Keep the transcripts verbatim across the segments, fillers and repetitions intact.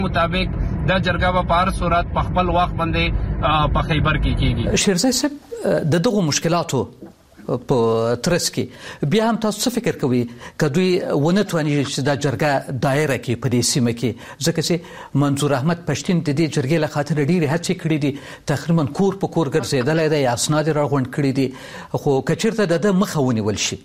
مطابق دا جرګه به په هر صورت په خپل وخت باندې په خیبر کې کیږي. شیرزی صاحب د دغو مشکلاتو په ترڅ کې بیا هم تاسو څه فکر کوئ که دوی ونه تواني چې دا جرګه دایره کې په دې سیمه کې، ځکه چې منظور احمد پښتین د دې جرګې له خاطر ډېرې هڅې کړې دي، تقریبا کور په کور ګرځېدلی دی، اسناد یې راغونډ کړي دي، خو که چېرته د ده مخه ونیول شي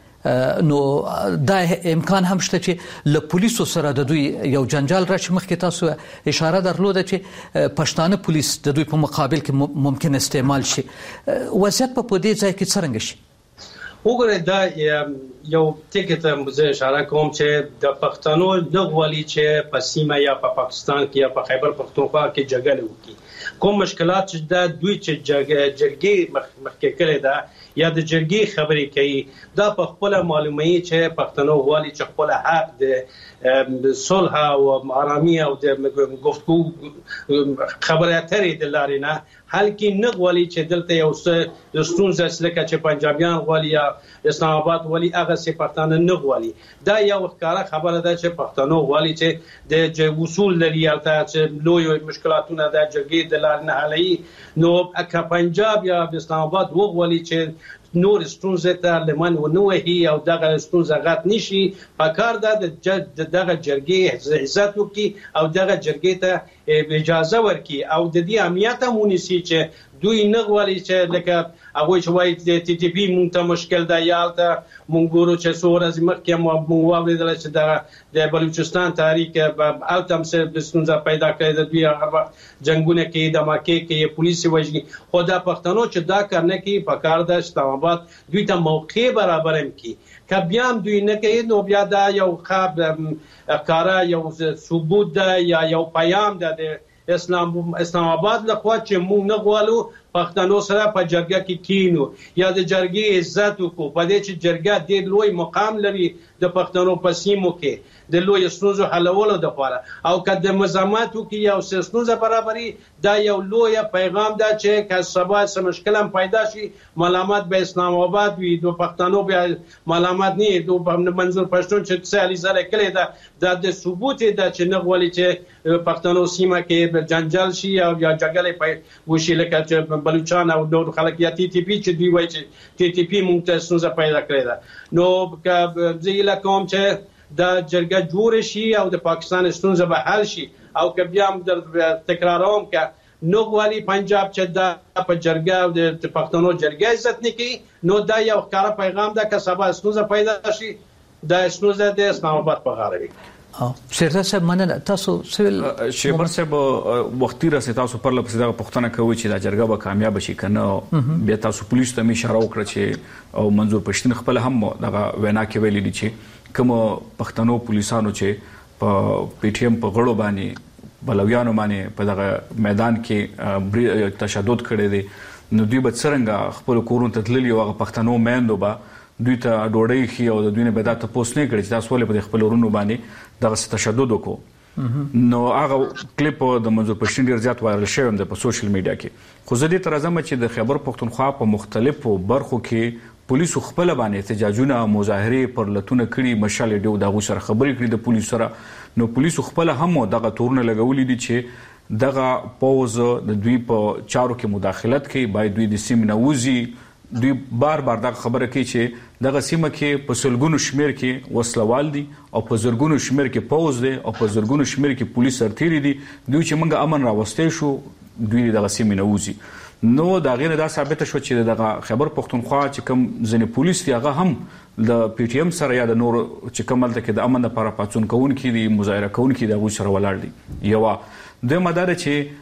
نو دا امکان هم شته چې له پولیسو سره د دوی یو جنجال راشي. مخکې تاسو اشاره درلوده چې پښتانه پولیس د دوی په مقابل کې ممکن استعمال شي. وضعیت په دې ځای کې څرنګه شي؟ وګورئ دا یو ټکي ته زه اشاره کوم چې د پښتنو نه غواړي چې په سیمه یا په پاکستان کې یا په خیبر پښتونخوا کې جګړه وکړي. کوم مشکلات چې دا دوی چې جرګې مخکې کړې ده یا د جرګې خبرې کوي دا په خپل معلومي چې پښتنو غواړي چې خپل حق د صلح او آرامي او د گفتگو خبرې اترې د لارې نه حل کې نه غواړي چې دلته یو څه ستونزه لکه چې پنجابیان غواړي یا اسلام آباد غواړي هغه څه پښتانه نه غواړي. دا یو ښکاره خبره ده چې پښتنو غواړي چې د وصول لري البته چې لوی مشکلاتونه د جرګې د لارې نه حلوي. نو که پنجاب یا اسلام آباد وغواړي چې نور ستونزه ته لمن ونوهي او دغه ستونزه غټ نشي، پکار ده د دغه جرګې عزت وکړي او دغه جرګې ته اجازه ورکړي او د دې امنیت هم ونیسي چې دوی نه غواړي چې لکه هغوی چې وایي د ټي ټي پي مونږ ته مشکل ده یا هلته مونږ ګورو چې څو ورځې مخکې مونږ واورېدله چې دغه د بلوچستان تحریک هلته هم څه ستونزه پیدا کړې ده، دوی هغه وخت جنګونه کوي، دماکې کوي، پولیس یې وژني. خو دا پښتنو چې دا کار نه کوي پکار ده اسلام آباد دوی ته موقع برابر هم کړي. که بیا هم دوی نه کوي نو بیا دا یو ښه ښکاره یو ثبوت ده یا یو پیام ده د اسلام اسلام آباد لخوا چې مونږ نه غواړو پښتنو سره په جرګه کې کینو یا د جرګې عزت وکړو. په دې چې جرګه ډېر لوی مقام لري د پښتنو په سیمو کې د لوی ستونزو حلولو دپاره او که د مزاحمت وکړي یا ستونزه برابري دا یو لوی پیغام ده چې که سبا څه مشکل هم پیدا شي ملامت به اسلام آباد وي، د پښتنو بیا ملامت نه د منظور پښتون چې څه علیزه کړې ده دا د ثبوت ده چې نه غواړي چې پښتنو سیمه کې جنجال شي او یا جګړه وشي لکه چې بلوچستان او نور خلک یا ټي ټي پي چې دوی وایي چې ټي ټي پي مونږ ته ستونزه پیدا کړې ده. نو که زه هیله کوم چې دا جرګه جوړ شي او د پاکستان ستونزه به حل شي او که بیا هم تکراروم که نو غواړي پنجاب چې دا په جرګه او د پښتنو جرګه عزت نه کوي نو دا یو ښکاره پیغام ده که سبا ستونزه پیدا شي دا ستونزه د اسلام آباد په غاړه وي. شیرزی صاحب مننه. تاسو سویل شیبر صاحب وختي راسي تاسو پر لپاره دغه پښتنه کوي چې دا جرګه به کامیاب شي کنه بیا تاسو پولیس ته اشاره وکړه چې او منظور پښتون خپل هم دغه وینا کې ویلي دي چې کوم پښتنو پولیسانو چې په پی ټی ایم په غړو باندې بلویانو باندې په دغه میدان کې تشدد کړی دی نو دوی به څرنګه خپل کورونو ته تللي او هغه پښتنو میندو به دوی ته ډوډۍ خي او د دوی نه به دا تاسو نه کړی چې تاسو ولې په خپل ورونو باندې دغه تشدد وکړو. نو هغه کلیپ د منظور پښتون ډیر زیات وایرل شوی دی په سوشل میډیا کې. خو زه دې تر ازمه چې د خیبر پښتونخوا په مختلفو برخو کې پولیسو خپل باندې احتجاجونه مظاهره پر لتونه کړي مشال ډیو دغه سره خبرې کړي د پولیسو سره نو پولیسو خپل هم دغه تورونه لګولې دي چې دغه پوز د دوی په چارو کې مداخلت کوي باید دوی د سیمې نه وځي. دوی بار بار دغه خبره کوي چې دغه سیمه کې په سلګونو شمیر کې وسلوال دي او په زرګونو شمیر کې پوز دي او په زرګونو شمیر کې پولیس سرتیري دي دوی چې موږ امن راوستې شو دوی دغه سیمه نه وځي. نو دا غیر دا ثابت شو چې دغه خیبر پښتونخوا چې کوم ځنې پولیس دی هغه هم د پی ټی ایم سره یا د نور چې کوم دلته کې د امن لپاره پاتون کوونکي دي مظاهره کوونکي دغه سره ولاړ دي. یو د مدار چې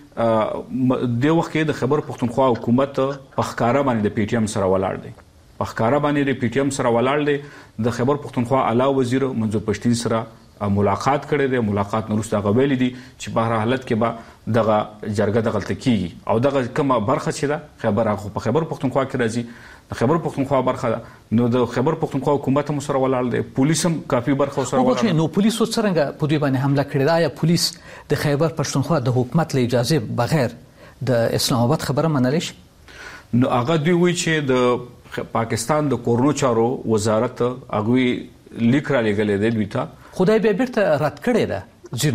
د وخت کې د خیبر پښتونخوا حکومت په ښکارا باندې د پی ټی ایم سره ولاړ دی په ښکارا باندې د پی ټی ایم سره ولاړ دی د خیبر پښتونخوا اعلی وزیر منظور پښتین سره ملاقات کړی دی. ملاقات نورسته غوېلی دي چې په هر حالت کې به دغه جرګه د غلطه کیږي او دغه کومه برخه چې ده خیبر هغه په خیبر پښتونخوا کې راځي د خیبر پښتونخوا برخه ده نو د خیبر پښتونخوا حکومت هم سره ولاړ دی پولیس هم کافي برخه سره ولاړ دی. نو پولیسو څنګه په دوی باندې حمله کړې ده؟ آیا پولیس د خیبر پښتونخوا د حکومت له اجازه بغیر د اسلام آباد خبره منلی شي؟ نو هغه دوی وایي چې د پاکستان د کورونو چارو وزارت هغوی لیک را لېږلی دی دوی ته خدای به بیرته رد کړی ده ځینو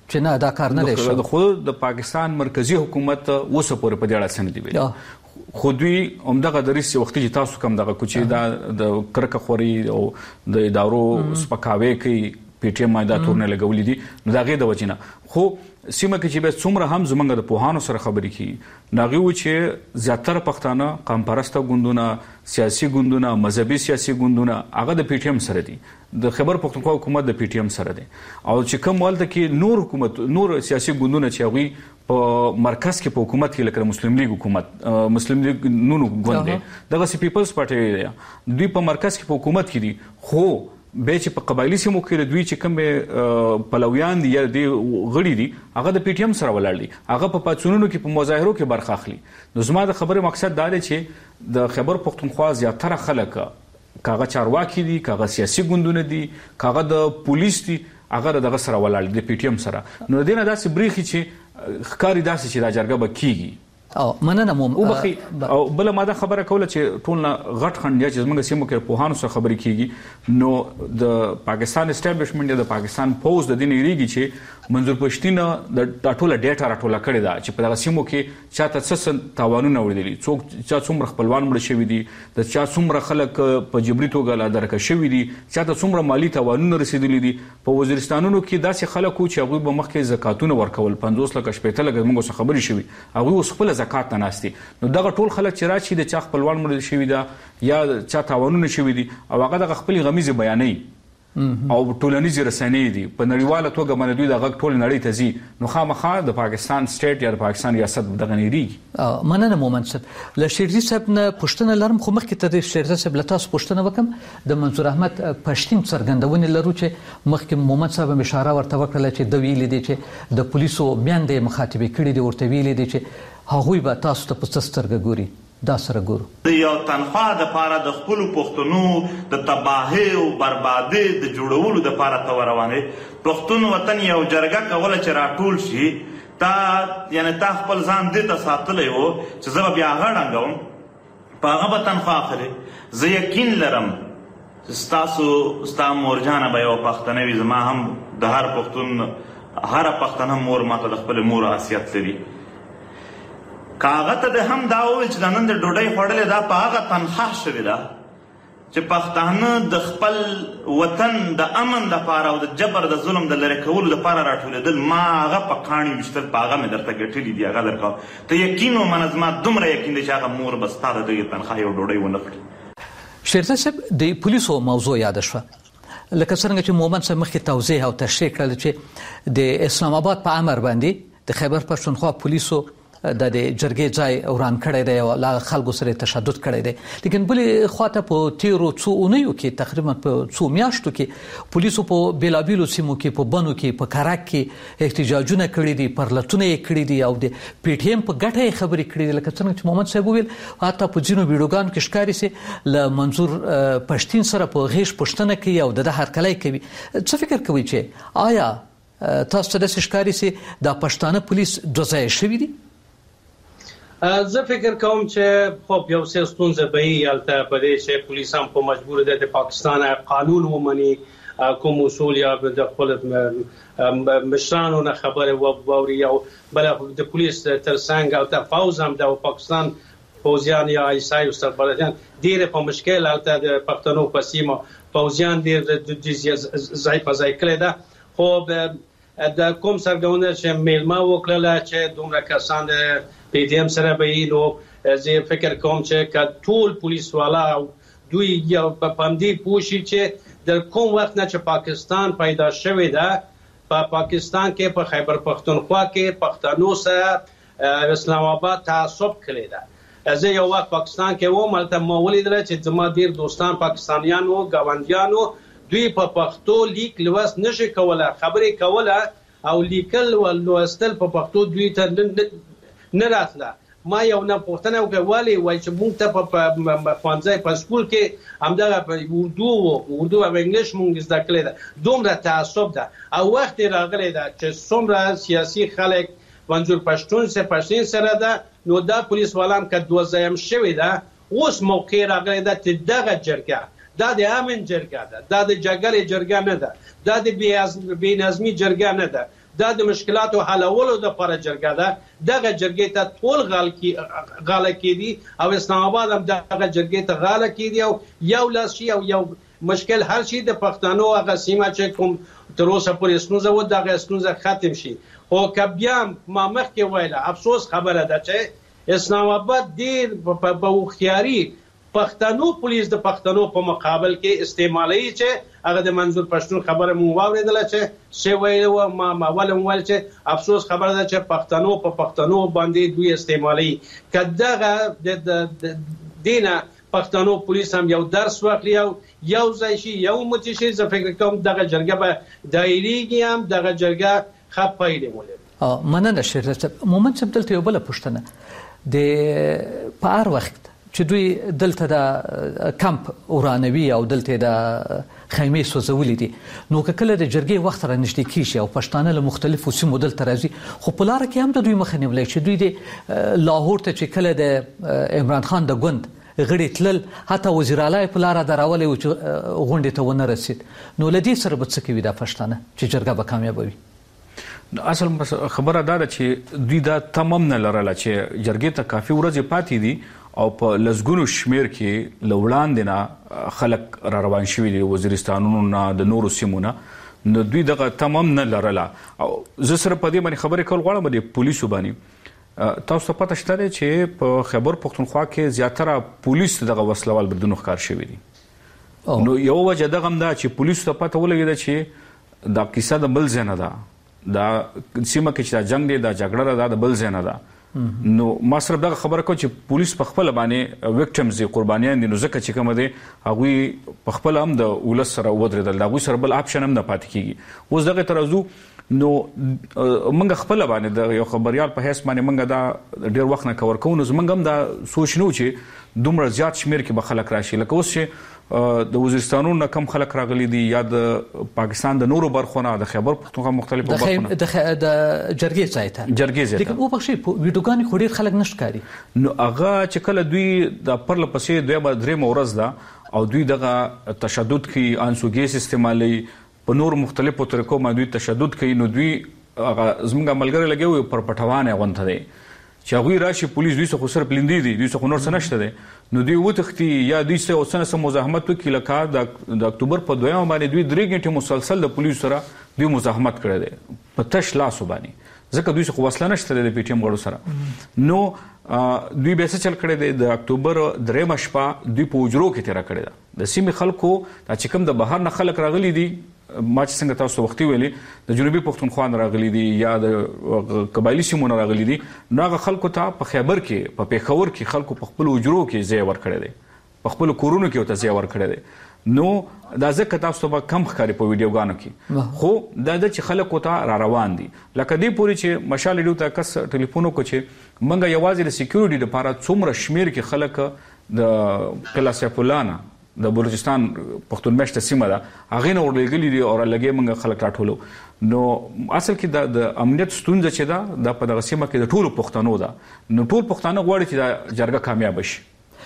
چې نه دا کار نه دی شوی. خو د پاکستان مرکزی حکومت اوسه پورې په دې اړه څه نه دی ویلي. خو دوی همدغه دریس وختي چې تاسو کوم دغه کوچي دا د کرکه خوري او د ادارو سپکاوي کوي پی ټی ایم دا تورنه لګولې دي نو دا غي د وجنه. خو سیمه کې چې به څومره هم زمونږ د پوهانو سره خبرې کی ناغي و چې زیاتره پښتانه قوم پرسته ګوندونه سیاسي ګوندونه مذهبي سیاسي ګوندونه هغه د پی ټی ایم سره دي د خیبر پختونخوا حکومت د پی ټی ایم سره دي او چې کوم ولته کې نور حکومت نور سیاسي ګوندونه چې هغه په مرکز کې په حکومت کې لکه مسلم لیگ حکومت مسلم لیگ نونو ګوند دی دغه سی پیپلز پارټي دوی په مرکز کې په حکومت کې دي خو به چې په قبایلی سیمو کې دوی چې کوم پلویان دي یا د غړي دي هغه د پی ټی ایم سره ولاړ دي هغه په پاتونونو کې په مظاهرو کې برخه اخلي. نو زما د خبرې مقصد دا دی چې د خیبر پختونخوا زیاتره خلک کاغه چارواکي دي کاغه سیاسي ګوندونه دي کاغه د پولیس دي هغه دغه سره ولاړ دي د پی ټی ایم سره. نو دینه داسې بریخي چې ښکاری داسې چې دا جرګه به کیږي او مننه مو او بخي او بل ماده خبره کوله چې ټول غټ خنډ یا چې موږ سیمو کې په هانو سره خبرې کیږي نو د پاکستان اسټابلیشمنت د پاکستان پوز د دین ایریږي چې منظور پښتين د ټاټوله ډیټا راټوله کړی دا چې په دغه سیمو کې چاته څه تاوانونه وړي څوک چا څومره خپلوان مړ شوی دي د چا څومره خلک په جبري توګه لا درک شوی دي چاته څومره مالی تاوانونه رسیدلي دي په وزیرستانونو کې داسې خلکو چې هغه به مخکې زکاتونه ورکول پنځوس لک شپږ لک موږ سره خبرې شوی هغه اوس خپل زکات نه ناستي. نو دغه ټول خلک چې راشي د چا خپلوان مړ شوی دا یا چا تاوانونه شوی دي او هغه د خپل غمیزه بیانې او ټولنیز رسنۍ دي په نړیواله توګه باندې دوی دغه ټول نړۍ ته ځي نو خامخا د پاکستان سټیټ یا د پاکستان ریاست دغه نيري. مننه مومن صاحب له شیرزي صاحب نه پښتنه لرم خو مخکې ته د شیرزي صاحب له تاسو پښتنه وکم د منصور احمد پښتين څرګندونه لرو چې مخکې مومن صاحب اشاره ورته وکړه چې د ویلې دي چې د پولیسو میاندې مخاطبه کړي دي ورته ویلې دي چې هغوی به تاسو ته په سترګه ګوري دا سره ګورو د یو تنخوا د پاره د خپل پښتنو د تباهي او بربادي د جوړولو د پاره تو روانه پښتون وطن یو جرګه کوله چې راټول شي تا یعنی تا خپل ځان دې ته ساتلې وو چې زه بیا غړنګم په هغه به تنخوا اخلي. زه یقین لرم ستاسو ستا مورجانه به یو پښتنه وي زما هم د هر پښتون هر پښتنه مور ماته د خپل مور حیثیت لري. کاغه ته د هم دا وویل چې د نن د ډوډۍ خوړلې دا په هغه تنخواه شوې ده چې پښتانه د خپل وطن د امن دپاره او د جبر د ظلم د لرې کولو دپاره راټولېدل ما هغه په کاڼي ویشتل په هغه مې درته ګټلي دي هغه درکوه ته یقین ومنه زما دومره یقین دی چې هغه مور به ستا د دغې تنخواه یو ډوډۍ ونه خوري. شیرزي صاحب د پولیسو موضوع یاد شوه لکه څنګه چې مومن صاحب مخکې توضیح او تشریح کړل چې د اسلام آباد په امر باندې د خیبر پښتونخوا پولیسو د جرګې ځای وران کړی دی او لا خلکو سره تشدد کړی دی لیکن بلې خواته په تیرو څو اونیو کې تقریبا په څو میاشتو کې پولیسو په بیلابیلو سیمو کې په بنو کې په کراک کې احتجاجونه کړي دي پرلتونه یې کړي دي او د پی ټی ایم په ګټه یې خبرې کړي دي لکه څنګه چې محمد صاحب وویل حتی په ځینو ویډیوګانو کې ښکاري سي له منظور پښتين سره په غیش پښتنه کوي او د هرکلی کوي. څه فکر کوي چې آیا تاسو ته داسې ښکاري سي د پښتانه پولیس دوه ځایه شوي دي؟ زه فکر کوم چې خب یو څه ستونزه به یې هلته په دې چې پولیس هم په مجبور ده د پاکستان قانون ومني کوم اصول یا د خپل مشرانو نه خبره واوري او بل د پولیس تر څنګ او د فوز هم د پاکستان فوزیان یا ایسای او سربلدیان ډېر په مشکل هلته د پښتنو په سیمه فوزیان ډېر د ځای په ځای کړی ده. خو د کوم سرګونه چې میلمه وکړله چې دومره کسان د پی ټی ایم سره به نو زه فکر کوم چې ټول پولیس والا دوی یو په پامدې پوښي چې د کوم وخت نه چې پاکستان پیدا شوی ده په پاکستان کې په خیبر پښتونخوا کې پښتنو سره اسلام آباد تعصب کړی ده. زه یو وخت پاکستان کې وم هلته ما ولیدل چې زما ډېر دوستان پاکستانیان وو ګاونډیان وو دوی په پښتو لیک لوست نشي کوله خبرې کوله او لیکل او لوستل په پښتو دوی ته نه راتله. ما یو نه پوښتنه وکړه ولې وایي چې موږ ته په ښوونځي په سکول کې همدغه په اردو و اردو او انګلیش موږ زده کړې ده دومره تعصب ده او وخت راغلی ده چې څومره سیاسي خلک منظور پښتون سره پښتين سره ده نو دا پولیس والام که دوه ځایم شوی ده اوس موقع راغلی ده چې دغه جرګه دا د امن جرګه ده دا د جګړې جرګه نه ده دا د بې نظمي جرګه نه ده دا د مشکلاتو حلولو لپاره جرګه ده. دغه جرګې ته ټول غال کی غاله کیدي او اسلام آباد هم دغه جرګې ته غاله کیدي او یو لاس شي او یو مشکل حل شي د پښتنو هغه سیمه چې کوم تر اوسه پورې ستونزه و دغه ستونزه ختم شي. خو که بیا ما مخکې ویله افسوس خبره ده چې اسلام آباد ډېر په هوښیاري پښتنو پولیس د پښتنو په مقابل کې استعمالوي چې هغه د منظور پښتون خبره مو واورېدله چې څه ویل و ما ما ول ویل چې افسوس خبره ده چې پښتنو په پښتنو باندې دوی استعمالوي. که دغه د دینه پښتنو پولیس هم یو درس واخلي او یو ځای شي یو متي شي زه فکر کوم دغه جرګه به دایریږي هم دغه جرګه ښه پایلې ولري. مننه شریف صاحب. مومن صاحب دلته یو بله پوښتنه د په هر وخت چې دوی دلته د کمپ ورانوي او دلته د خیمې سوځولې دي نو که کله د جرګې وخت را نږدې کېږي او پښتانه له مختلفو سیمو دلته راځي خو په لاره کې هم د دوی مخه نیولی چې دوی د لاهور ته چې کله د عمران خان د ګوند غړي تلل حتی وزیر اعلی په لاره دراولی و چې غونډې ته ونه رسید نو له دې سره به څه کوي دا پښتانه چې جرګه به کامیابه وي؟ اصل خبره دا ده چې دوی دا تمام نه لرله چې جرګې ته کافي ورځې پاتې دي او په لسګونو شمیر کې له وړاندې نه خلک را روان شوي دي وزیرستانونو نه د نورو سیمو نه نو دوی دغه تمام نه لرله. او زه سره په دې باندې خبرې کول غواړم د پولیسو باندې. تاسو ته پته شته دی چې په خیبر پښتونخوا کې زیاتره پولیس دغه وسلوال بریدونو ښکار شوي دي. نو یو وجه دغه هم ده چې پولیسو ته پته ولګېده چې دا کیسه د بل ځای نه ده دا سیمه کې چې دا جنګ دی دا جګړه ده د بل ځای نه ده. نو ما صرف دغه خبره کوم چې پولیس په خپل باندې وکټمز دي قربانیان دي نو ځکه چې کوم دي هغوی په خپل هم د ولس سره ودرېدل د هغوی سره بل آپشن هم نه پاتې کیږي. اوس دغه ترازو نو موږ خپل باندې د یو خبريال په حیث باندې موږ دا ډیر وخت نه کور کوو نو موږ هم دا سوچ نو چې دومره زیات شمیر کې به خلک راشي لکه اوس چې د وزیرستانونو نه کم خلک راغلي دي یا د پاکستان د نورو برخو نه د خیبر پښتونخوا مختلفو برخو نه د جرګې ځای ته جرګې ځای ته لیکن وبخښئ ویډیوګانې خو ډېر خلک نه ښکاري نو هغه چې کله دوی د پرله پسې دویمه درېیمه ورځ ده او دوی دغه تشدد کوي انسوګیس استعمالوي په نور مختلفو طریقو باندې دوی تشدد کوي نو دوی هغه زموږ ملګري لګوي پر پټوانې غونډه دی چې هغوی راشي پولیس دوی څخه صرف لیندې دي دوی څخه نور څه نشته دی نو دوی وتښتي یا دوی څه اوسنه سم مزاحمت وکړي لکه د اکتوبر په دویمه باندې دوی درې غنټې مسلسل د پولیسو سره دوی مزاحمت کړی دی په تش لاسو باندې ځکه دوی څخه وسله نشته دی د پی ټي ایم غړو سره نو دوی به څه چل کړی دی د اکتوبر درېیمه شپه دوی په حجرو کې تېره کړې ده د سیمې خلکو دا چې کوم د بهر نه خلک راغلي دي ما چې څنګه تاسو وختي ویلي د جنوبي پښتونخوا نه راغلي دي یا د قبایلي سیمو نه راغلي دي نو هغه خلکو ته په خیبر کې په پیښور کې خلکو په خپل حجرو کې ځای ورکړی دی په خپل کورونو کې ورته ځای ورکړی دی نو دا ځکه تاسو ته به کم ښکاري په ویډیوګانو کې خو دا ده چې خلکو ته را روان دي لکه دې پورې چې مشال ډیو ته کس ټلیفون وکړو چې موږ یوازې د سکیورټي لپاره څومره شمیر کې خلک د قلعه سیف الله نه د بلوچستان پښتون مشته سیمه ده هغې نه ورلېږلي دي او لګې موږ خلک راټولو نو اصل کې د امنیت ستونزه چې ده دا په دغه سیمه کې د ټولو پښتنو ده نو ټول پښتانه غواړي چې دا جرګه کامیابه شي.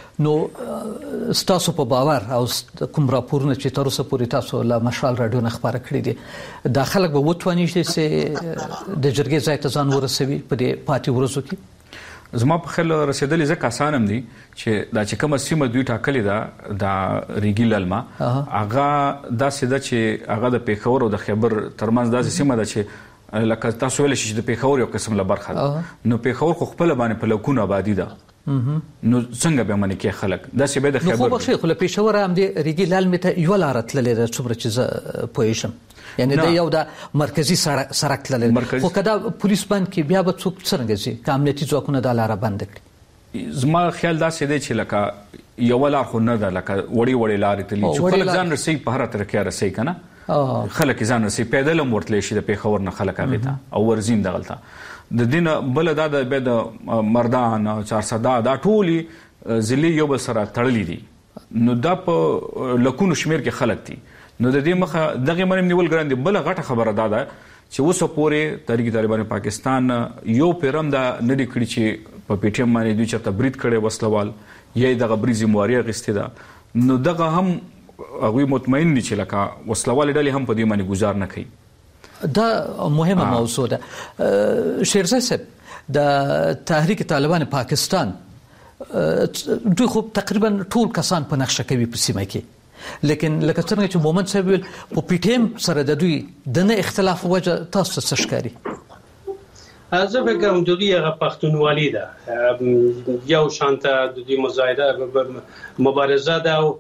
نو ستاسو په باور او کوم راپورونه چې تر اوسه پورې تاسو له مشال راډیو نه خبره کړې دي دا خلک به وتواني چې د جرګې ځای ته ځان ورسوي په دې پاتې ورځو کې؟ زما په خیال رسېدلې ځکه اسان هم دي چې دا چې کومه سیمه دوی ټاکلې ده د ریګي للمه هغه داسې ده چې هغه د پیښور او د خیبر ترمنځ داسې سیمه ده چې لکه تاسو ویلی شئ چې د پیښور یو قسم له برخه ده نو پیښور خو خپله باندې په لکونو آبادي ده نو څنګه به منې کې خلک داسې به د خیبر نو خو بخښئ خو له پیښوره همدې ریګي للمې ته یوه لاره تللې ده څومره چې زه پوهېږم یعنی دا یو د مرکزی سړک تللی خو که دا پولیس بند کې بیا به څوک څرنګه ځي که امنیتي ځواکونه دا لاره بنده کړي؟ زما خیال داسې دی چې لکه یوه لار خو نه ده لکه وړې وړې لارې تلي چې خلک ځان رسوي په هره طریقه رسوي که نه خلک یې ځان رسوي پیدل هم ورتلی شي د پیښور نه خلک هغې ته او ورځي هم دغلته د دې نه بله دا د بیا د مردان چارسده دا ټولې ضلعې یو بل سره تړلي دي نو دا په لکونو شمیر کې خلک دي نو د دې مخه دغه منم نیول ګران دي بل غټه خبره ده ده چې اوسه پورې تحریک طالبان پاکستان یو پیرم دا نه دی کړی چې په پی ټی ایم باندې دوی چېرته برید کړی وسلوال یا یې دغه برید ذمهواري اخیستې ده نو دغه هم هغوی مطمئن دي چې لکه وسلوالې ډلې هم په دې باندې ګزار نه کوي دا مهمه موضوع ده. شیرزای صاحب د تحریک طالبان پاکستان دوی خو تقریبا ټول کسان په نقشه کوي په سیمه کې، لیکن لکه څنګه چې مومن صاحب ویل په پی ټی ایم سره د دوی د نه اختلاف وجه تاسو څه ښکاري؟ زه فکر کوم د دوی هغه پښتونولي ده، یو شانته د دوی مظاهره مبارزه ده او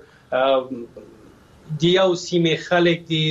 د یو سیمې خلک دي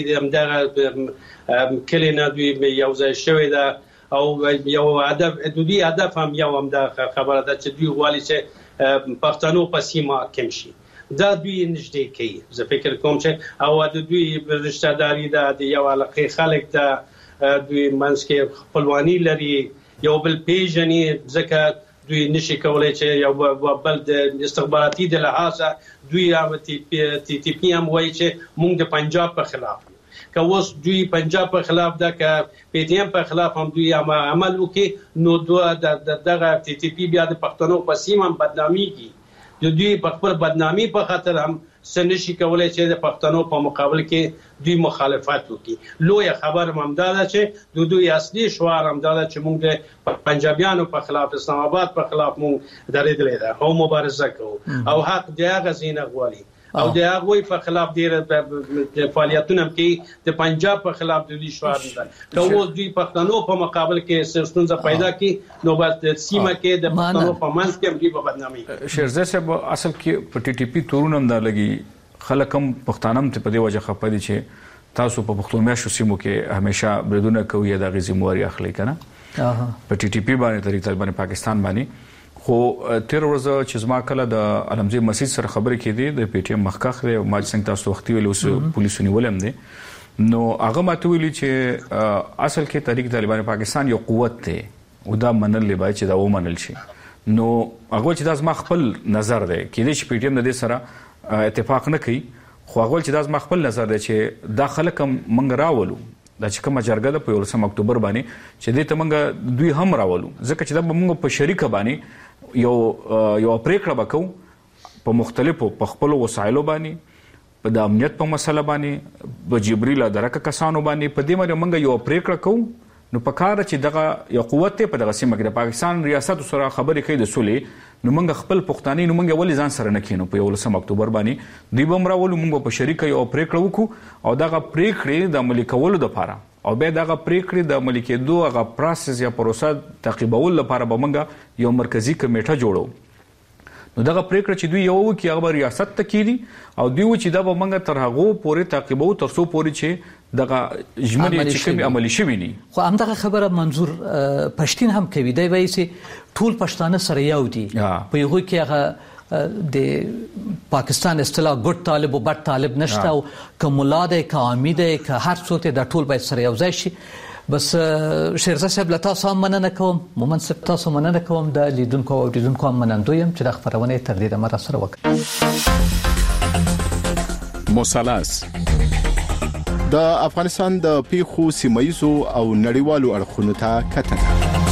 همدغه کلی نه دوی یو ځای شوی ده او یو هدف د دوی هدف هم یو همدغه خبره ده چې دوی غواړي چې پښتنو په سیمه کم شي. دا دوی نږدې کوي. زه فکر کوم چې او د دوی رشتہ داري ده، د یو علاقې خلک ده، دوی منځ کې خپلواني لري، یو بل پیژني، ځکه دوی نشي کولای چې یو بل د استخباراتي د لحاظه دوی هم تی تی پی هم وایي چې موږ د پنجاب په خلاف که اوس دوی پنجاب په خلاف ده که پی ټی ایم په خلاف هم دوی هم عمل وکړي نو دوه دغه تی تی پی بیا د پښتنو په سیمه هم بدنامېږي. د دوی په خپل بدنامي په خاطر هم څه نشي کولای چې د پښتنو په مقابل کې دوی مخالفت وکړي. لویه خبره هم دا ده چې د دوی اصلي شعار هم دا ده چې موږ د پنجابیانو په خلاف اسلام آباد په خلاف موږ درېدلې ده او مبارزه کوو او حق د هغه ځای نه غواړي او د هغوی په خلاف ډېر فعالیتونه کوي. د پنجاب په خلاف د دوی شعار ده که اوس دوی پښتنو په مقابل کې ستونزه پیدا کړي نو بس د سیمه کې د پښتنو په منځ کې هم دوی په بدنامي. شیرزای صاحب اصل کې په ټي ټي پي تورونه هم دا لګي خلک هم پښتانه هم په دې وجه خپه دي چې تاسو په پښتون میاشتو سیمو کې همیشه بریدونه کوي د غي ذمہواری اخلي کنه په ټي ټي پي باندې طریق طالبان پاکستان باندې. خو تیر ورځ چې زما کله د علمزی مسجد سره خبرې کېدې د پی ټی ایم مخکخ دی او ما څنګه تاسو وختي ویل اوس پولیسو نیولم دي نو هغه ماته ویلي چې اصل کې طریق طالبان پاکستان یو قوت دی او دا منل لبای چې دا ومنل شي. نو هغه چې دا زما خپل نظر دی کېدې چې پی ټی ایم د دې سره اتفاق نه کوي خو هغه چې دا زما خپل نظر دی چې دا خلک منګ راولو دا چې کومه جرګه ده په یولسم اکتوبر باندې چې دې ته موږ دوی هم راولو ځکه چې دا موږ په شریکه باندې یو یو پریکړه وکړو په مختلفو په خپل وسایلو باندې په د امنیت په مسله باندې په جبريل درکه کسانو باندې په دې باندې موږ یو پریکړه کوو نو په کار چې دغه یو قوت په دغه سیمه کې د پاکستان ریاست سره خبرې کوي د سولې نو موږ خپل پښتاني نو موږ ولې ځان سره نه کینو په یولسم اکتوبر باندې دوی بم راولو موږ په شریکه یو پریکړه وکړو او دغه پریکړې د عملي کولو لپاره او به دغه پریکړې د عملي کېدو هغه پروسس یا پروسه تعقیبول لپاره به موږ یو مرکزی کمیټه جوړو. نو دغه پریکړه چې دوی یو کې هغه ریاست ته کیږي او دوی چې دا به موږ تر هغه پورې تعقیبو تر څو پورې چې دغه جملې چې کوم عملي شوي ني. خو همدغه خبره منظور پښتين هم کوي دی وایي چې ټول پښتانه سره یو دي په یو کې هغه د پاکستان اصطلاح ګډ طالب او بد طالب نشته او کوملا ده کامي ده که هر څوک د ټول باید سره یو ځای شي. بس شیرزای صاحب له تاسو هم مننه کوم مومن صاحب تاسو مننه کوم د لیدونکو او لیدونکو هم منندوی یم چې د خبرونه تر دې مر سره وکړه. مثلث د افغانستان د پیښو سیمایزو او نړیوالو اړخونو ته کتنه.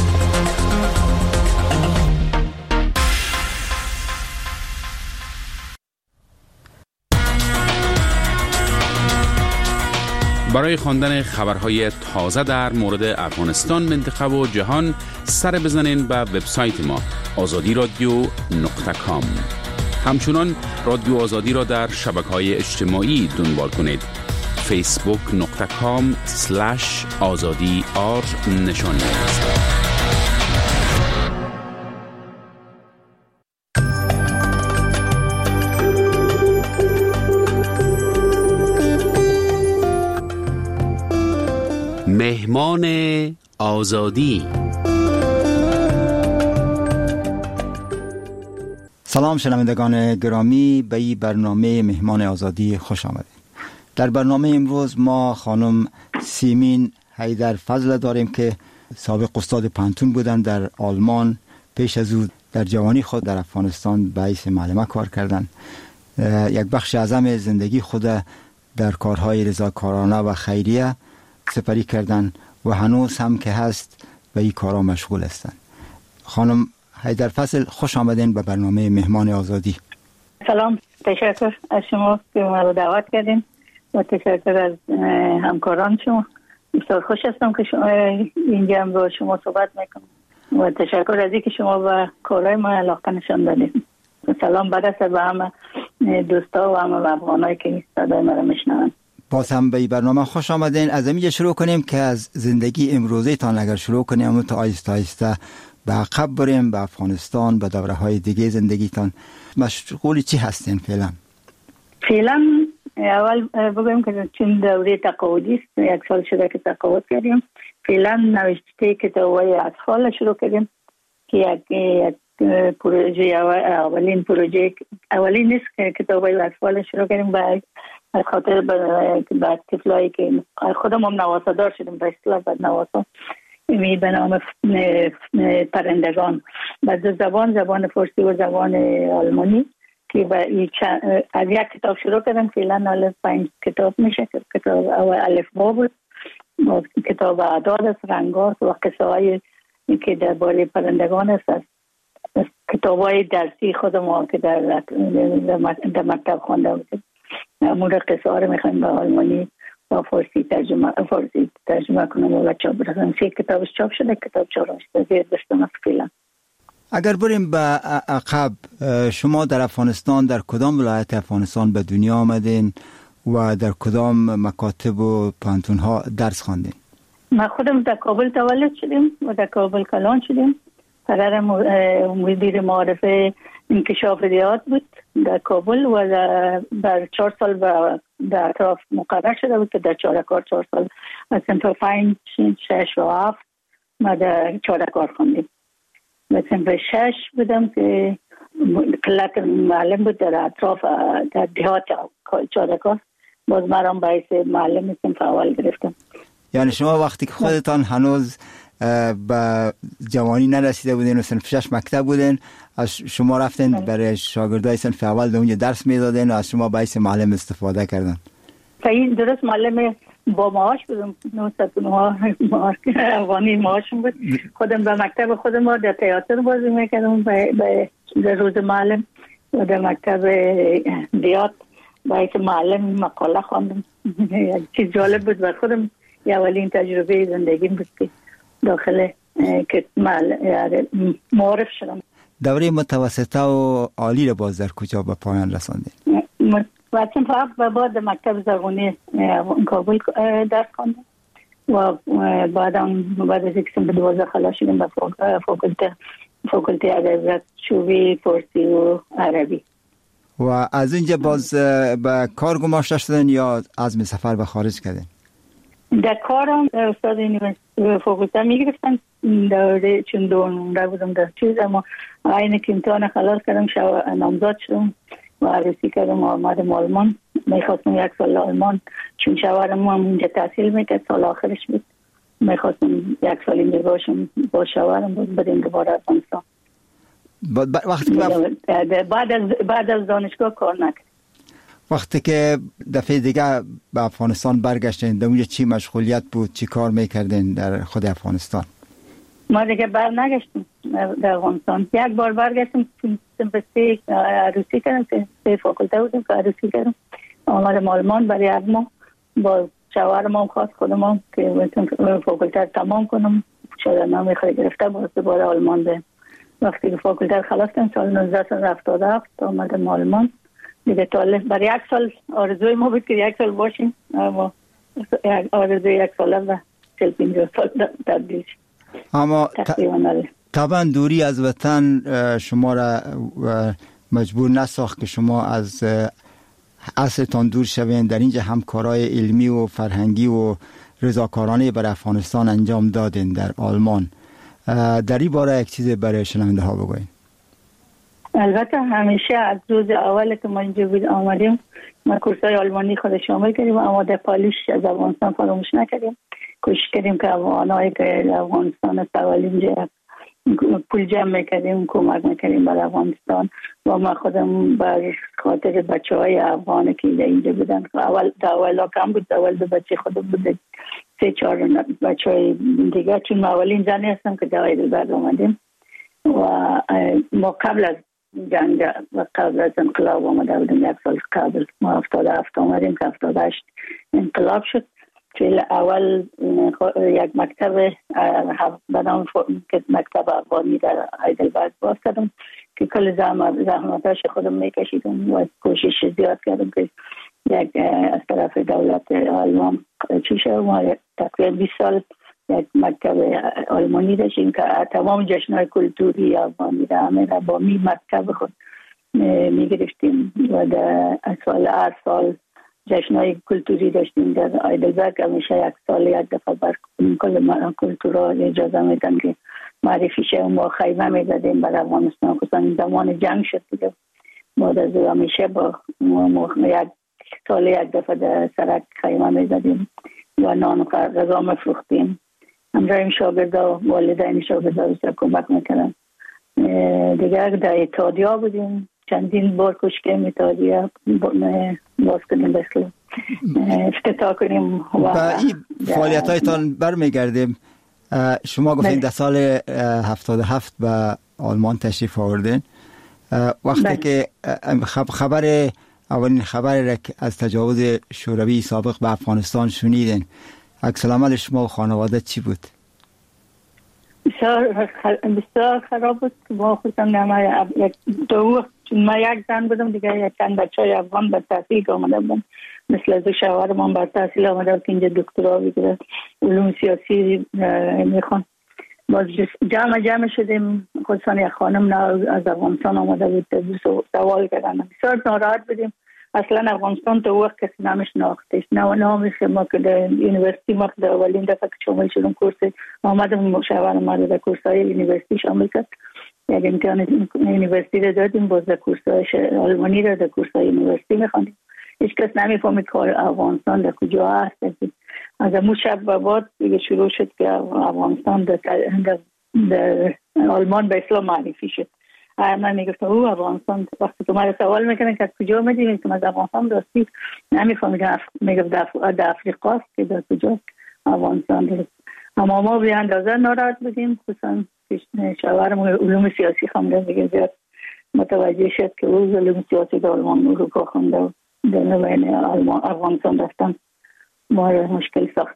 برای خواندن خبرهای تازه در مورد افغانستان، منطقه و جهان سر بزنین به وبسایت ما آزادی رادیو نقطه کام. همچنان رادیو آزادی را در شبکه‌های اجتماعی دنبال کنید. فیسبوک نقطه کام سلش آزادی آر نشان است. مهمان آزادی. سلام شنوندگان گرامی، به این برنامه مهمان آزادی خوش آمدید. در برنامه امروز ما خانم سیمین حیدرفضل داریم که سابق استاد پانتون بودن در آلمان، پیش از او در جوانی خود در افغانستان به حیث معلمه کار کردند. یک بخش اعظم زندگی خود در کارهای رضاکارانه و خیریه سپری کردن و هنوز هم که هست به این کارا مشغول هستند. خانم حیدرفضل خوش آمدین به برنامه مهمان آزادی. سلام، تشکر از شما که ما رو دعوت کردین و تشکر از همکاران شما بسیار خوش هستم که شما اینجا با شما صحبت میکنم و تشکر از اینکه شما به کارهای ما علاقه نشان دادید. سلام برسه به همه دوستا و همه افغانایی که صدای ما رو میشنون. باز هم به برنامه خوش آمدین. از اینجا شروع کنیم که از زندگی امروزی تان اگر شروع کنیم اما تا آیسته آیسته به عقب بریم به افغانستان، به دوره های دیگه زندگیتان. مشغول چی هستین فعلا؟ فعلا اول بگویم که چون دوره تقاعدی است، یک سال شده که تقاعد کردیم. فعلا نوشته کتاب‌های اطفال شروع کردیم که یک یک پروژه اولین پروژه اولین نیست که کتاب‌های اطفال شروع کردیم به از خاطر به طفلایی که خودم هم نواسادار شدیم به اصطلاح بعد نواسا می به نام پرندگان با دو زبان، زبان فارسی و زبان آلمانی که از یک کتاب شروع کردم. فعلا الف پنج کتاب میشه. کتاب اول الف با بود، کتاب اعداد است، رنگات و قصه های که درباره پرندگان است. کتاب های درسی خودم که در در مکتب خوانده بودیم مورد قصه ها رو میخوایم به آلمانی و فارسی ترجمه فارسی ترجمه کنم و چاپ برسن. سه کتابش چاپ شده، کتاب چهارمش زیر دستم است فعلا. اگر بریم به عقب، شما در افغانستان در کدام ولایت افغانستان به دنیا آمدین و در کدام مکاتب و پانتون ها درس خواندین؟ ما خودم در کابل تولد شدیم و در کابل کلان شدیم. پدر مدیر معارفه انکشاف ریاض بود در کابل و در چهار سال در اطراف مقرر شده بود که در چهارکار چهار سال از صنف پنج شش و هفت ما در چهارکار خوندیم. و صنف شش بودم که قلت معلم بود در اطراف در دهات چهارکار، باز مرام باعث معلم صنف اول گرفتم. یعنی شما وقتی که خودتان هنوز به جوانی نرسیده بودین و صنف شش مکتب بودین، از شما رفتین برای شاگردای صنف اول در اونجا درس میدادین و از شما باعث معلم استفاده کردن؟ این درست معلم با معاش بودم، نهصد و نه معاش افغانی معاشم بود. خودم به مکتب خودم ما در تئاتر بازی میکردم به در روز معلم و در مکتب دیات باعث معلم مقاله خواندم. چیز جالب بود و خودم یه اولین تجربه زندگی بود که داخل که معرف شدم. دوره متوسطه و عالی رو باز در کجا به پایان رساندید؟ وقتی فقط بعد مکتب زرغونی کابل درس خواندم و بعدم بعد از اینکه به دوازده خلاص شدم به فاکولته فاکولته ادبیات شعبه فارسی و عربی. و از اینجا باز به کار گماشته شدن یا عزم سفر به خارج کردین؟ در کارم استاد یونیورسیته فاکولته میگرفتن دوره چون دو بودم در چیز، اما اینه که امتحان خلاص کردم شو نامزد شدم و عروسی کردم و آمدم آلمان. میخواستم یک سال آلمان چون شوهرم هم اینجا تحصیل میکرد، سال آخرش بود. میخواستم یک سال اینجا باشم با شوهرم بود بدیم دوباره افغانستان. وقتی بعد از بعد از دانشگاه کار نکرد. وقتی که دفعه دیگه به افغانستان برگشتین در اونجا چی مشغولیت بود، چی کار میکردین در خود افغانستان؟ ما دیگه بر نگشتیم در افغانستان. یک بار برگشتیم سمپستی عروسی کردم، سه فاکولته بودیم که عروسی کردم. آمدم آلمان برای یک ماه با شوهرم هم خواست خودم هم که فاکولته تمام کنم. شده نامی خیلی گرفته باز دوباره آلمان بریم. وقتی که فاکولته خلاص کردم سال نوزده هفتاد و هفت آمدم آلمان دیگه. طالب برای یک سال آرزوی ما بود که یک سال باشیم، اما آرزوی یک ساله و چل پینجاه سال تبدیل شد. اما طبعا دوری از وطن شما را مجبور نساخت که شما از اصلتان دور شوین. در اینجا همکارای علمی و فرهنگی و رضاکارانه برای افغانستان انجام دادین در آلمان. در این باره یک چیز برای شنونده ها بگوین. البته همیشه از روز اول که ما اینجا بود آمدیم ما کورسای آلمانی خود شامل کردیم، اما در پالیش از افغانستان فراموش نکردیم. کوشش کردیم که افغانایی که افغانستان است اول اینجا پول جمع میکردیم، کمک میکردیم برای افغانستان. و ما خودم بر خاطر بچه های افغانی که اینجا بودن، اول اول کم بود، اول دو بچه خودم بود، سه چهار بچه های دیگه، چون ما اولین زنی هستم که دوای دلبرد آمدیم و ما قبل از جنگ و قبل از انقلاب آمده بودیم. یک سال قبل ما هفتاد و هفت آمدیم که هفتاد و هشت انقلاب شد. که اول یک مکتب به نام مکتب افغانی در هایدلبرگ باز کردم که کل زحمتاش خودم میکشیدم و کوشش زیاد کردم که یک از طرف دولت آلمان چی شد. ما تقریبا بیست سال یک مکتب آلمانی داشتیم که تمام جشن‌های کلتوری افغانی را همه را با می مکتب خود میگرفتیم و در سال هر سال جشن‌های کلتوری داشتیم در هایدلبرگ. همیشه یک سال یک دفعه بر کل کلتورها اجازه میدن که معرفی شه. ما خیمه میزدیم بر افغانستان، خصوصا زمان جنگ شد دیگه. بعد از همیشه با یک سال یک دفعه در سرک خیمه میزدیم و نان و غذا میفروختیم. همراه شاگردا و والدین شاگردا بیشتر کمک میکردن. دیگه در اتحادیه بودیم، چندین بار کوشش اتحادیه باز کنیم بسیار افتتاح کنیم و با این فعالیت هایتان برمیگردیم. شما گفتین در سال هفتاد و هفت به آلمان تشریف آوردین. وقتی بله. که خبر اولین خبر را از تجاوز شوروی سابق به افغانستان شنیدین، عکس العمل شما و خانواده چی بود؟ بسیار بسیار خراب بود. ما خودم نما یک دو ما یک زن بودم دیگه، یک چند بچه‌ای افغان به تحصیل آمده بودن، مثل از شوهرم به تحصیل آمده بود که اینجا دکترا بگیره، علوم سیاسی میخوان. باز جمع جمع شدیم، خصوصا یک خانم از افغانستان آمده بود، سوال کردن. بسیار ناراحت بودیم. اصلا افغانستان تو وقت کسی نامش ناختش، نه نامش ما که در یونیورسیتی ما در اولین دفعه که شامل شدم کورس آمدم، مشاورم ما در کورس‌های یونیورسیتی شامل کرد. یک امتحان یونیورسیتی را دادیم، باز در کورس‌های آلمانی را در کورس‌های یونیورسیتی می‌خواندیم. هیچ کس نمی‌فهمید که افغانستان در کجا هست. از اون شب به بعد دیگه شروع شد که افغانستان در, در, در آلمان به اسلام معرفی شد. من میگفتم او افغانستان، وقتی که من سوال میکنن که از کجا آمدی، که از افغانستان راستی نمیفهمیدم. میگفت در افریقا است که در کجا افغانستان است. اما ما به اندازه ناراحت بودیم، خصوصا شوهرم علوم سیاسی خونده دیگه زیاد متوجه شد که او علوم سیاسی در آلمان اروپا خونده و در نوین افغانستان رفتن ما مشکل ساخت.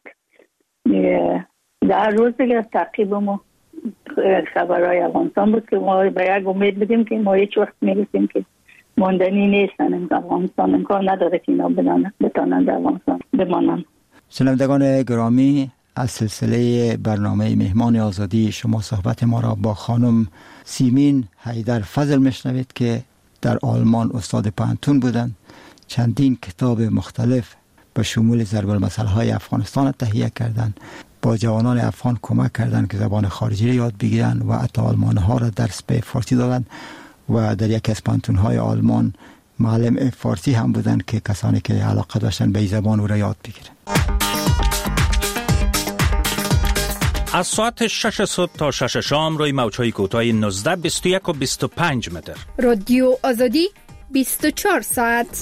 در روز دیگه تعقیب ما خبرهای افغانستان بود که ما به یک امید بودیم که ما هیچ وقت میرسیم که ماندنی نیستن. افغانستان امکان نداره که اینا بتانن در افغانستان بمانن. شنوندگان گرامی، از سلسله برنامه مهمان آزادی شما صحبت ما را با خانم سیمین حیدر فضل میشنوید که در آلمان استاد پانتون بودند. چندین کتاب مختلف به شمول ضرب المثل های افغانستان تهیه کردند. با جوانان افغان کمک کردند که زبان خارجی را یاد بگیرند و حتی آلمان ها را درس به فارسی دادند و در یک از پانتون های آلمان معلم فارسی هم بودند که کسانی که علاقه داشتن به این زبان او را یاد بگیرند. از ساعت شش صبح تا شش شام روی موج‌های کوتاه نوزده، بیست و یک و بیست و پنج متر. رادیو آزادی بیست و چهار ساعت.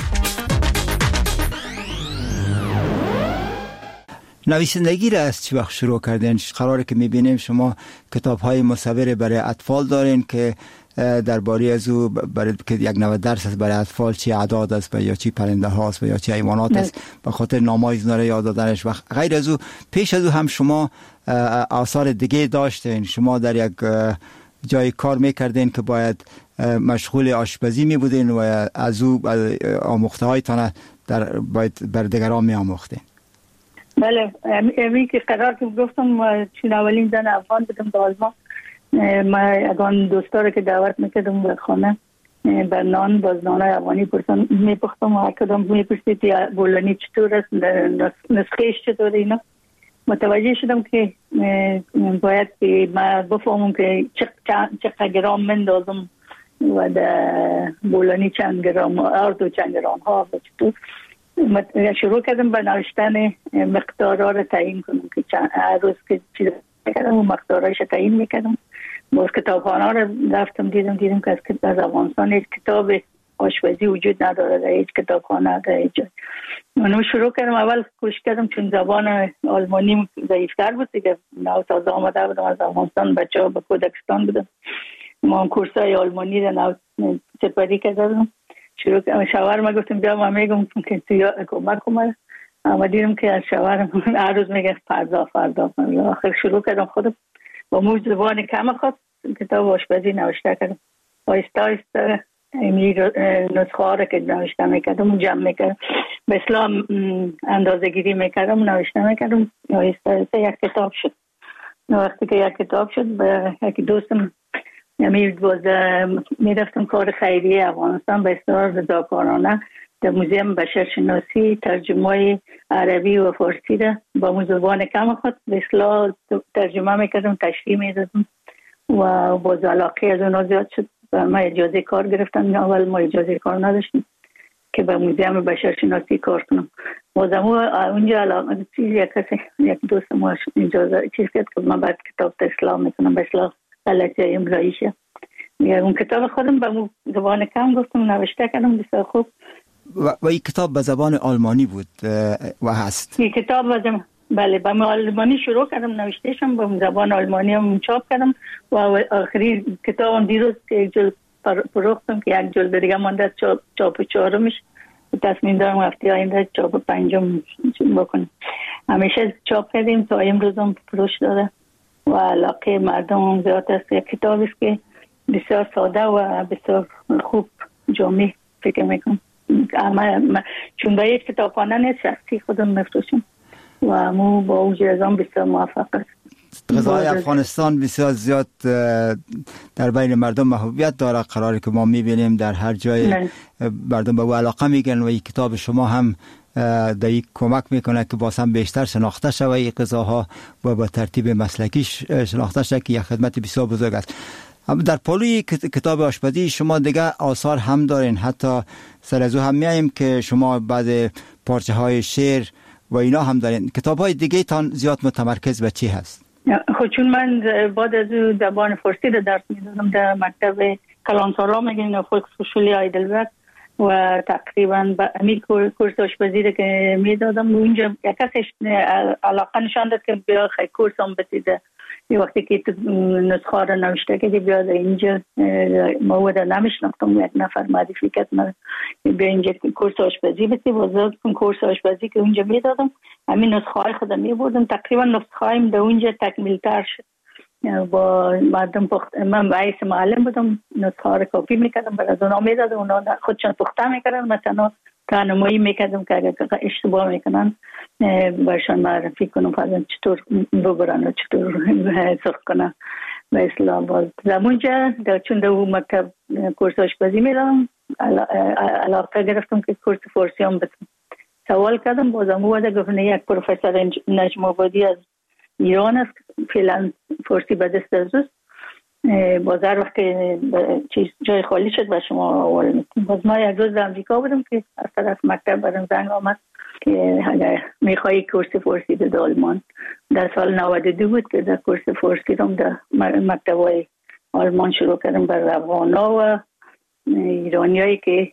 نویسندگی را از چی وقت شروع کردین؟ قراره که میبینیم شما کتاب های مصور برای اطفال دارین که درباره از او برای که یک نوع درس است برای اطفال، چی اعداد است یا چی پرنده هاست یا چی حیوانات است، به خاطر نامای اینا را یاد دادنش. و غیر از او پیش از او هم شما آثار دیگه داشتین. شما در یک جای کار میکردین که باید مشغول آشپزی می بودین و از او آموخته هایتان در باید بر دیگران می آموختین. بله، امی که قرار که گفتم چون اولین زن افغان بودم در آلمان، ما اگان دوستا که دعوت میکردم به خانه بر نان باز نانای افغانی پرسن میپختم و کدام میپرسید بولانی چطور است، نسخهش چطور اینا. متوجه شدم که باید که ما بفهمم که چقدر گرام مندازم و در بولانی چند گرام ارد و چند گرام ها و چطور. شروع کردم به نوشتن مقدارها را تعیین کنم که هر روز که چیز میکردم و مقدارهایش تعیین میکردم. باز کتابخانه را رفتم دیدم دیدم که از افغانستان هیچ کتاب آشپزی وجود نداره در هیچ کتابخانه در هیچ جای. من شروع کردم، اول کوشش کردم چون زبان آلمانی ضعیفتر بود دیگه، نو تازه آمده بودم از افغانستان، بچه ها به کودکستان بودم، ما کورسای آلمانی را نو سپری کردم. شروع کردم، شوهر ما گفتم بیا ما میگم که تو کمک کنم. اما دیدم که از شوهرم هر روز میگه فردا فردا فردا. آخر شروع کردم خودم با مو زبان کم خود کتاب آشپزی نوشته کردم. آیسته آیسته این نسخه ها را که نوشته میکردم جمع میکردم به اسلام اندازه گیری میکردم نوشته میکردم. آیسته آیسته یک کتاب شد. وقتی که یک کتاب شد به یک دوستم میرفتم کار خیریه افغانستان به اصطلاح رضاکارانه در موزیم بشرشناسی ترجمه عربی و فارسی را با زبان کم خود به اصطلاح ترجمه میکردم تشریح میدادم و باز علاقه از اونا زیاد شد و ما اجازه کار گرفتم. اول ما اجازه کار نداشتیم که به موزیم بشرشناسی کار کنم. بازم اونجا علاقه یک کسی یک دوست ما اجازه چیز کرد که من بعد کتاب اسلام میکنم به اصطلاح غلطی املایی شه. اون کتاب خودم به زبان کم گفتم نوشته کردم بسیار خوب. و این کتاب به زبان آلمانی بود و هست. این کتاب بازم بله به آلمانی شروع کردم نوشتهشم به زبان آلمانی هم چاپ کردم و آخری کتابم دیروز که یک جلد فروختم که یک جلد دیگه مانده چاپ چاپ چهارمش تصمیم دارم هفته آینده چاپ پنجم بکنم. همیشه چاپ کردیم تا امروز هم فروش داره و علاقه مردم هم زیاد است. یک کتاب است که بسیار ساده و بسیار خوب جامع فکر میکنم. اما چون به یک کتابخانه نیست شخصی خودم مفروشم و مو با اوج ازام بسیار موفق است. غذای افغانستان بسیار زیاد در بین مردم محبوبیت داره. قراری که ما میبینیم در هر جای نه. مردم به او علاقه میگن و این کتاب شما هم در یک کمک میکنه که باز هم بیشتر شناخته شوه این غذاها و با ترتیب مسلکی شناخته شوه که یک خدمت بسیار بزرگ است. در پالوی کتاب آشپزی شما دیگه آثار هم دارین، حتی سر از او هم میاییم که شما بعد پارچه های شعر و اینا هم دارین. کتاب های دیگه تان زیاد متمرکز به چی هست؟ خب چون من بعد از او زبان فارسی رو درس میدادم در مکتب کلانتارا میگن فولکسهوشولی هایدلبرگ و تقریبا به امید کورس آشپزی رو که میدادم اونجا یک کسش علاقه نشان داد که بیا خیلی کورس هم بسیده. یه وقتی که نسخه رو نوشته که بیا اینجا مواد نمیشناختم یک نفر معرفی کرد من بیا اینجا کورس آشپزی بسی بازد کن کورس آشپزی که اونجا میدادم همین نسخه های خودم میبردم تقریبا نسخه هایم در اونجا تکمیل تر شد با مردم پخت. من باعث معلم بودم نسخه ها رو کپی میکردم برای از اونا میدادم اونا خودشان پخته میکردن مثلا راهنمایی میکردم که اگر اشتباه میکنن برشان معرفی کنم فرضاً چطور ببرن و چطور سرخ کنن به اصطلاح. باز زمونجا چون در اون مکتب کورس آشپزی میرم علاقه گرفتم که کورس فارسی هم بسیم. سوال کردم بازم اومده گفتن یک پروفسور نجم آبادی از ایران است فعلا فارسی به دست از اوست باز هر وقت چیز جای خالی شد و شما اول میکنم. باز ما یک روز در امریکا بودم که از طرف مکتب برم زنگ آمد که اگر میخوایی کورس فارسی به آلمان. در سال نود و دو بود که در کورس فارسی رو در مکتب های آلمان شروع کردم بر افغانا و ایرانی هایی که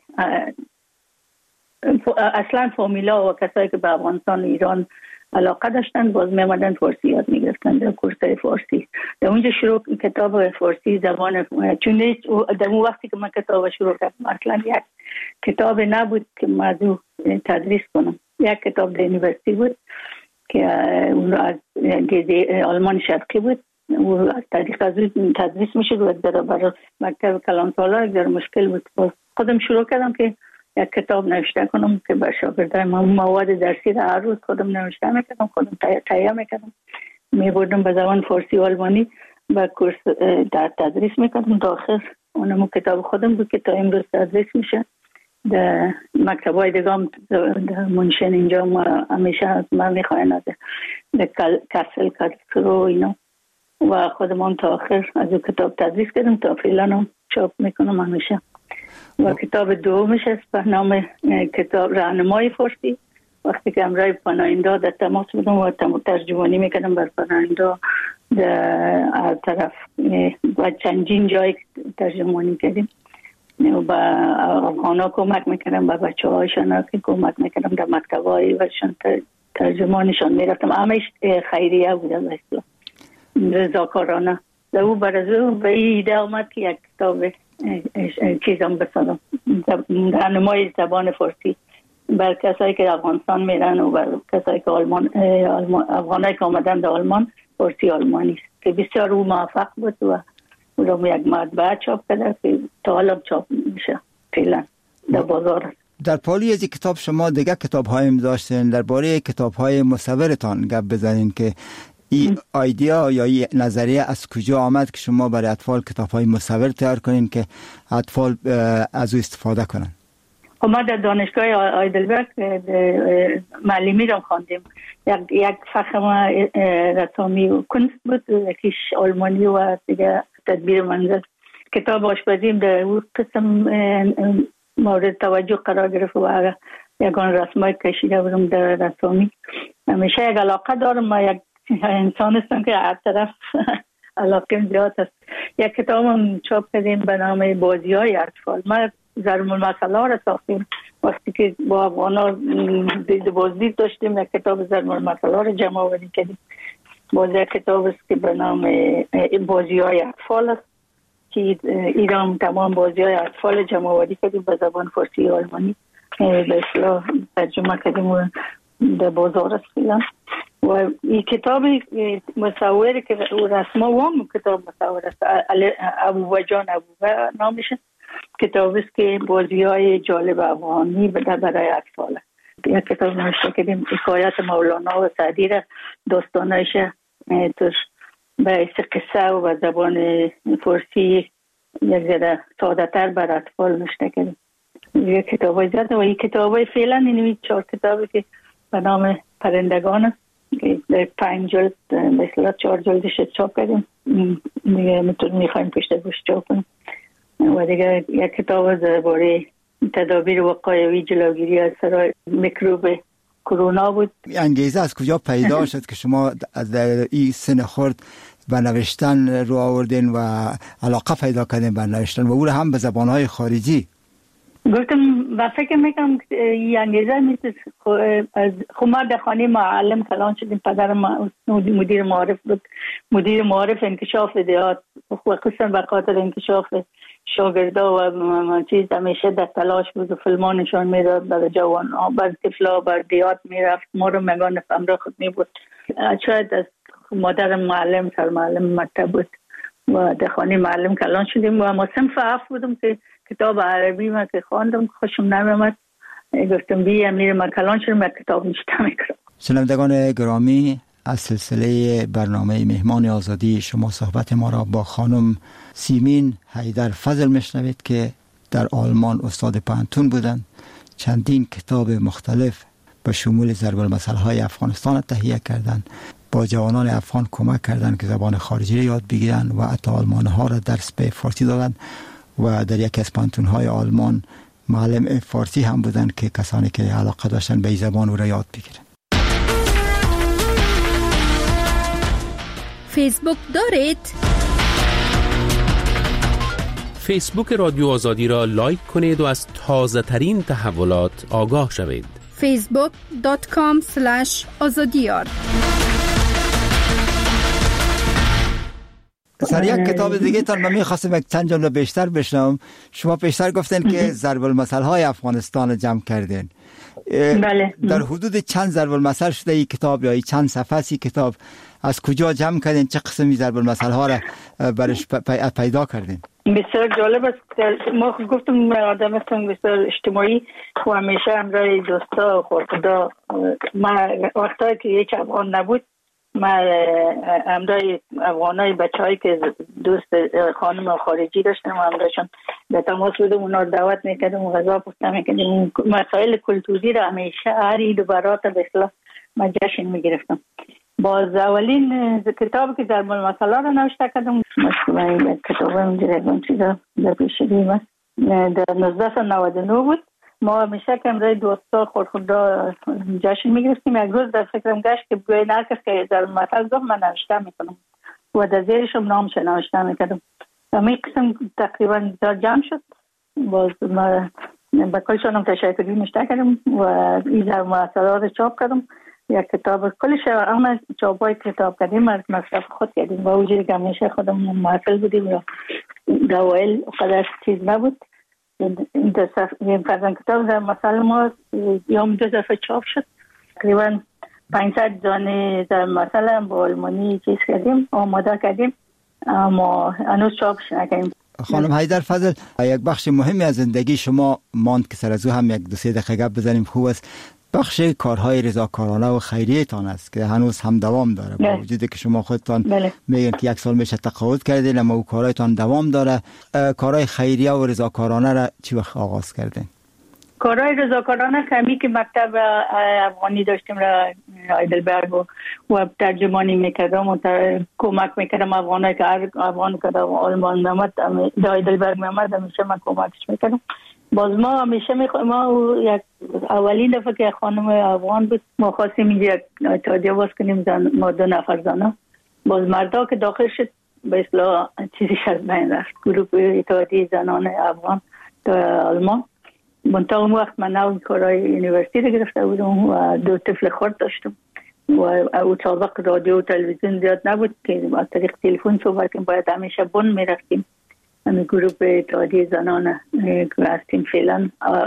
اصلا فامیلا و کسایی که به افغانستان ایران علاقه داشتن باز میمدن فارسی یاد میگرفتن در کورس فارسی. در اونجا شروع کتاب فارسی زبان چون در اون وقتی که من کتاب شروع کردم اصلا یک کتاب نبود که موضوع تدریس کنم. یک کتاب در یونیورسیتی بود که اون از آلمان شرقی بود و از طریق از اون تدریس میشد و در برای مکتب کلانتارا در مشکل بود. باز خودم شروع کردم که یک کتاب نوشته کنم که به شاگردای من مواد درسی را هر روز خودم نوشته میکردم خودم تهیه میکردم میبردم به زبان فارسی و آلمانی و کورس در تدریس میکردم تا آخر اونم کتاب خودم بود که تا امروز تدریس میشه. در مکتب های دیگه در منشن اینجا همیشه از من میخواین از در کسل کسل و اینا و خودم هم تا آخر از اون کتاب تدریس کردم تا فعلا هم چاپ میکنم همیشه. و کتاب دومش است به نام کتاب راهنمای فارسی. وقتی که امرای پناهنده در تماس بودم و ترجمانی میکردم بر پناهنده در طرف و چندین جای ترجمانی کردیم و با افغانا کمک میکردم با بچه هایشان که کمک میکردم در مکتب های وشان ترجمانشان میرفتم. همش خیریه بودم اصلا رضاکارانه. در او برازو به ایده آمد که یک کتاب چیزم بسازم راهنمای زبان فارسی بر کسایی که افغانستان میرن و بر کسایی که آلمان افغانایی که آمدن در آلمان فارسی آلمانی است که بسیار او موفق بود و او رو یک مطبعه چاپ کرده که تا حالا چاپ میشه فعلا در بازار. در پالی از کتاب شما دیگه کتاب هایم داشتین، درباره کتاب های مصورتان گپ بزنین که این ایده یا این نظریه از کجا آمد که شما برای اطفال کتاب های مصور تیار کنین که اطفال از او استفاده کنن؟ ما در دانشگاه آیدلبرگ معلمی را خواندیم. یک یک فخم رسامی و کنست بود، یکیش آلمانی و دیگه تدبیر منزل. کتاب آشپزیم در اون قسم مورد توجه قرار گرفت و یگان رسمای کشیده بودم در رسامی. همیشه یک علاقه دارم، ما یک انسان هستم که هر طرف علاقه زیاد است. یک کتاب هم چاپ کردیم به نام بازی های اطفال. ما ضرب المثل ها را ساختیم. وقتی که با افغانا دید بازدید داشتیم یک کتاب ضرب المثل ها را جمع آوری کردیم. باز یک کتاب است که به نام بازی های اطفال است که ایران تمام بازی های اطفال جمع آوری کردیم به زبان فارسی و آلمانی به اصطلاح ترجمه کردیم و در بازار است فعلا. و این کتاب مصور که رسما وام کتاب مصور است، ابوبا جان ابوبا نامش کتاب است که بازی های جالب افغانی برای اطفال. یک کتاب نوشته کردیم حکایت مولانا و سعدی را داستانایش توش به قصه و به زبان فارسی یک ذره ساده تر بر اطفال نوشته کردیم. یک کتاب های زیاده و این کتاب های فعلا این چهار کتابی که به نام پرندگان است در پنج جلد مثلا چهار جلدش چاپ کردیم، دیگه میخوایم پشت روش چاپ کنیم. و دیگه یک کتاب درباره تدابیر وقایوی جلوگیری از سرای میکروب کرونا بود. انگیزه از کجا پیدا شد که شما در این سن خرد به نوشتن رو آوردین و علاقه پیدا کردین به نوشتن و او هم به زبانهای خارجی؟ گفتم و فکر میکنم این انگیزه میشه از خما در خانه معلم کلان شدیم. پدرم مدیر معارف بود، مدیر معارف انکشاف دیات و خصوصا به خاطر انکشاف شاگردا و چیز همیشه در تلاش بود و فیلمان نشان میداد برای جوان ها، بر طفلا بر دیات میرفت، ما رو مگان همراه خود می بود. شاید از مادر معلم سر معلم مکتب بود و در خانه معلم کلان شدیم و ما صنف هفت بودم که کتاب عربی ما که خواندم خوشم نمیامد، گفتم بیم میرم کلان شدم یک کتاب نشته میکنم. شنوندگان گرامی، از سلسله برنامه مهمان آزادی شما صحبت ما را با خانم سیمین حیدر فضل میشنوید که در آلمان استاد پانتون بودند. چندین کتاب مختلف به شمول ضرب المثل های افغانستان تهیه کردند، با جوانان افغان کمک کردند که زبان خارجی را یاد بگیرند و حتی آلمان ها را درس به فارسی دادند و در یکی از پانتون های آلمان معلم فارسی هم بودند که کسانی که علاقه داشتن به این زبان او را یاد بگیرند. فیسبوک دارید؟ فیسبوک رادیو آزادی را لایک کنید و از تازه ترین تحولات آگاه شوید. فیسبوک دات کام اسلش آزادیار. سر یک کتاب دیگه تان من می‌خواستم یک چند جمله بیشتر بشنوم. شما پیشتر گفتن که ضرب المثل های افغانستان جمع کردین. بله. در حدود چند ضرب المثل شده این کتاب یا این چند صفحه ای کتاب از کجا جمع کردین؟ چه قسمی ضرب المثل ها را برش پیدا کردین؟ بسیار جالب است. ما گفتم آدم هستم بسیار اجتماعی و همیشه همراه دوستا و خورخدا. ما وقتایی که یک افغان نبود ما همراه افغانای بچه‌هایی که دوست خانم خارجی داشتم و همراهشون در تماس بودم، اونا رو دعوت میکردم و غذا پخته میکردم. مسائل کلتوری را همیشه هر عید و برات به اصطلاح ما جشن میگرفتم. باز اولین کتابی که در المثل را نوشته کردم مثلا کتاب اینجوری چیزا در پیشگی است در نوزده نود و نه بود. ما همیشه که امروز دوستا خورخدا جشن میگرفتیم. یک روز در فکرم گشت که بیای نرکس که در المثل گفت من نوشته میکنم و در زیرشم نامش نوشته میکردم. همین قسم تقریبا در جمع شد. باز ما با کلشانم تشکری نوشته کردم و این در المثل را چاپ کردم. یک کتاب کلش همه چاپای کتاب کردیم از مصرف خود کردیم و اوجی که همیشه خودم محصل بودیم و دوائل قدر چیز نبود. این دو صفحه فرزن کتاب در مثلا ما یا دو دفعه چاپ شد، تقریبا پانصد دانه در مثلا با آلمانی چیز کردیم، آماده کردیم، اما هنوز چاپش نکردیم. خانم حیدر فضل، یک بخش مهمی از زندگی شما ماند که سر از او هم یک دو سه دقیقه گپ بزنیم خوب است. بخش کارهای رضاکارانه و خیریه تان است که هنوز هم دوام داره، با وجودی که شما خودتان میگن که یک سال میشه تقاعد کردین، اما او کارهایتان دوام داره. کارهای خیریه و رضاکارانه را چی وقت آغاز کردین؟ کارهای رضاکارانه کمی که مکتب افغانی داشتیم را هایدلبرگ و, و ترجمانی میکردم و کمک میکردم افغانایی که هر افغان کردم و آلمان میامد هایدلبرگ میامد همیشه من کمکش میکردم. باز ما همیشه میخوایم، ما یک اولین دفعه که خانم افغان بود ما خواستیم اینجا یک اتحادیه باز کنیم، زن ما دو نفر زنه، باز مردا که داخل شد به اصطلاح چیزی از بین رفت، گروه اتحادیه زنان افغان در آلمان. منتها اون وقت من نو کارهای یونیورسیتی رو گرفته بودم و دو طفل خرد داشتم و او سابق رادیو و تلویزیون زیاد نبود که از طریق تلفن صحبت کنیم، باید همیشه بن میرفتیم. همین گروه اتحادیه زنان که هستیم فعلا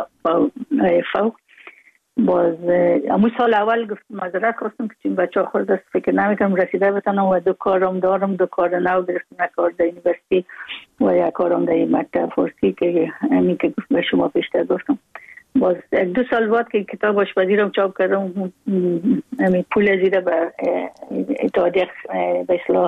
فو. باز امو سال اول گفت معذرت خواستم که این بچه ها خورد است، فکر نمیکنم رسیده بتانم و دو کارم دارم، دو کار نو گرفتم، یک کار در یونیورسیتی و یک کارم در مکتب فارسی که همین که به شما پیشتر گفتم. باز دو سال بعد که کتاب آشپزی رو چاپ کردم، همین پول زیده به اتحادیه به اصطلاح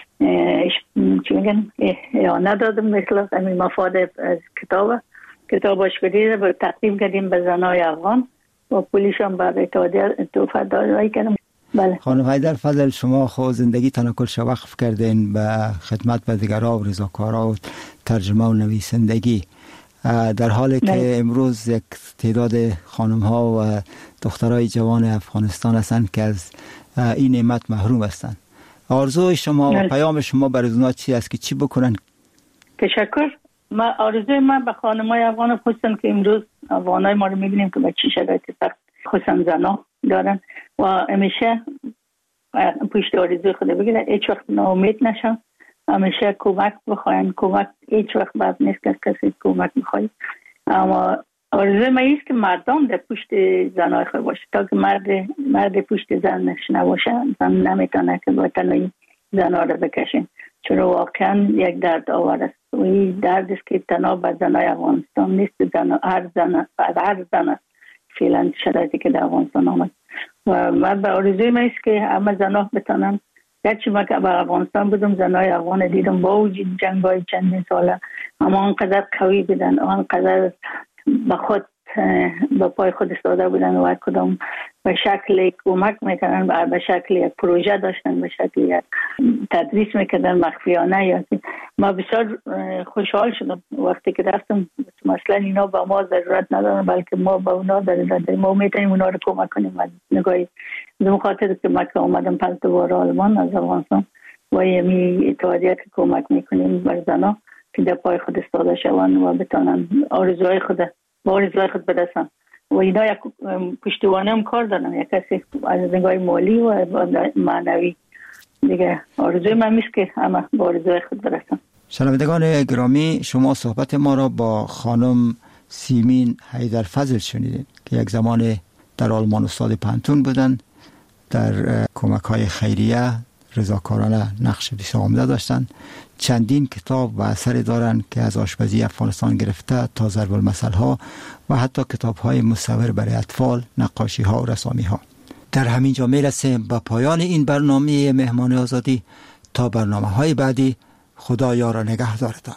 چی میگن یا ندادم، به اصطلاح همین مفاد از کتاب کتاب آشپزی رو تقدیم کردیم به زنای افغان و پولیش هم بر اتحادیه توفیق دادایی کردم. بله. خانم حیدر فضل، شما خود زندگی تان کلش وقف کردین به خدمت به دیگرها و رضاکارها و ترجمه و نویسندگی، در حالی که نه. امروز یک تعداد خانم ها و دخترای جوان افغانستان هستند که از این نعمت محروم هستند. آرزوی شما نه. و پیام شما برای اونها چی است که چی بکنن؟ تشکر. ما آرزوی من به خانم‌های افغان خصوصا که امروز افغانای ما رو می‌بینیم که به چه شرایطی سخت خصوصا زنا دارن و همیشه پشت آرزوی خود بگیرن، هیچ وقت ناامید نشن، همیشه کمک بخواین. کمک هیچ وقت بد نیست که کسی کمک بخواید، اما آرزوی من است که مردم در پشت زنای خود باشه، تا که مرد مرد پشت زنش نباشه زن نمیتونه که با تنهایی زنها رو بکشین، چون واقعا یک درد آور است و این درد است که تنها به زنای افغانستان نیست، زن هر زن هر زن فعلا شرایطی که در افغانستان آمد و من به آرزوی من است که همه زنها بتونن. گرچه من که به افغانستان بودم زنای افغان دیدم با وجود جنگ‌های چندین ساله اما آنقدر قوی بودن، آنقدر به خود به پای خود ایستاده بودن و کدام به شکل کمک میکنن، به شکل یک پروژه داشتن، به شکل یک تدریس میکردن مخفیانه. یا ما بسیار خوشحال شدم وقتی که رفتم، مثلا اینا با ما ضرورت ندارن بلکه ما با اونا ضرورت داریم، ما میتونیم اونا رو کمک کنیم. از نگاهی به خاطر که ما که اومدم پس دوباره آلمان از افغانستان و یمی اتحادیه که کمک میکنیم بر زنها که در پای خود ایستاده شوند و بتونن آرزوهای خود با آرزوهای خود برسن و اینا یک پشتوانه هم کار دارن، یک کسی از نگاه مالی و معنوی دیگه. آرزوی من میست که همه با آرزوهای خود برسن. شنوندگان گرامی، شما صحبت ما را با خانم سیمین حیدر فضل شنیدید که یک زمان در آلمان استاد پانتون بودن، در کمک های خیریه رضاکارانه نقش بی‌سابقه داشتند. چندین کتاب و اثری دارند که از آشپزی افغانستان گرفته تا ضرب المثل ها و حتی کتاب های مصور برای اطفال، نقاشی ها و رسامی ها. در همین جا میرسیم به پایان این برنامه مهمان آزادی. تا برنامه های بعدی، خدا یار و نگهدارتان.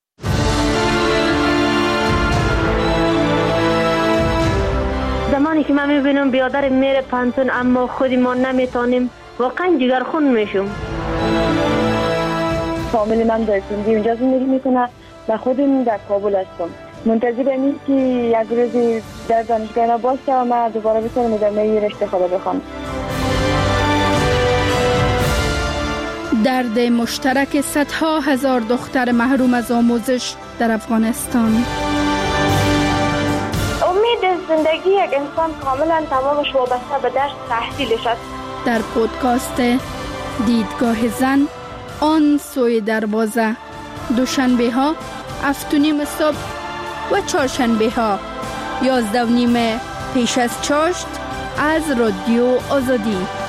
زمانی که من میبینم بیادر میره پانتون اما خودی ما نمیتونیم، واقعا جگرخون میشم. فامیل من در سندی اونجا زندگی میکنه و خودم در کابل هستم. منتظر اینم که یک روزی در دانشگاه باشه و من دوباره بتونم ادامه رشته خود بخونم. درد مشترک صدها هزار دختر محروم از آموزش در افغانستان. امید زندگی یک انسان کاملا تمامش وابسته به درس تحصیلش است. در پودکاست دیدگاه زن، آن سوی دروازه، دوشنبه ها هفت و نیم صبح و چهارشنبه ها یازده و نیم پیش از چاشت از رادیو آزادی.